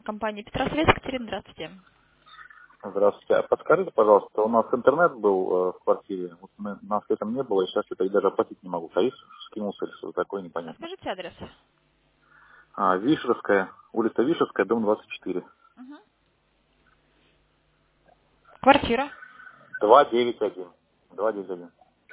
Компания Петросвет, Екатерина, здравствуйте. Здравствуйте. А подскажите, пожалуйста, у нас интернет был в квартире, вот нас летом не было, и сейчас это и даже оплатить не могу. Тариф скинулся или что-то такое, А непонятно. скажите адрес. Вишерская, улица Вишерская, дом 24. Мгм. Квартира. 291. 291.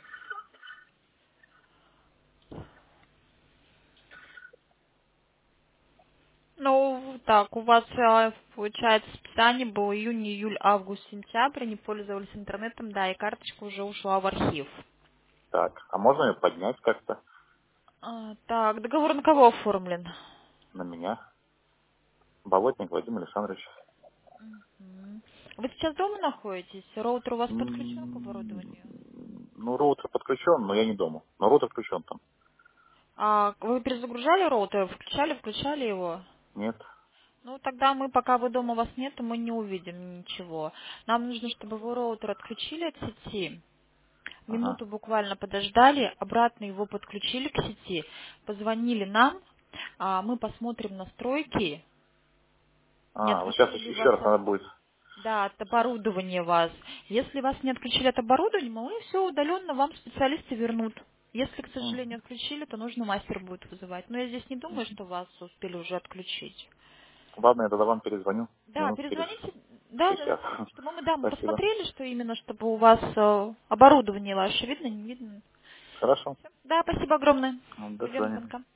Ну, так, у вас, получается, списание было июнь, июль, август, сентябрь, не пользовались интернетом, да, и карточка уже ушла в архив. Так, а можно ее поднять как-то Так, договор на кого оформлен? на меня? Болотник Вадим Александрович. Мгм. Вы сейчас дома находитесь? Роутер у вас подключен к М, оборудованию? Ну, роутер подключен, но я не дома. Но роутер включен там. А вы перезагружали роутер, включали его? Нет? Ну, тогда мы, пока вы дома у вас нет, мы не увидим ничего. Нам нужно, чтобы вы роутер отключили от сети, Ага. минуту буквально подождали, обратно его подключили к сети, позвонили нам, мы посмотрим настройки, не Вот сейчас отключили ли еще вас раз надо будет. да, от оборудования вас. Если вас не отключили от оборудования, мы все удаленно вам специалисты вернут. Если, к сожалению, Мгм. отключили, то нужно мастер будет вызывать. Но я здесь не думаю, что вас успели уже отключить. Ладно, я тогда вам перезвоню Да, минут через перезвоните. Да, да, 60. да. Чтобы мы, да, мы Спасибо. посмотрели, что именно, чтобы у вас оборудование ваше видно, не видно. Хорошо. Всё. Да, спасибо огромное. До Ждем свидания. звонка.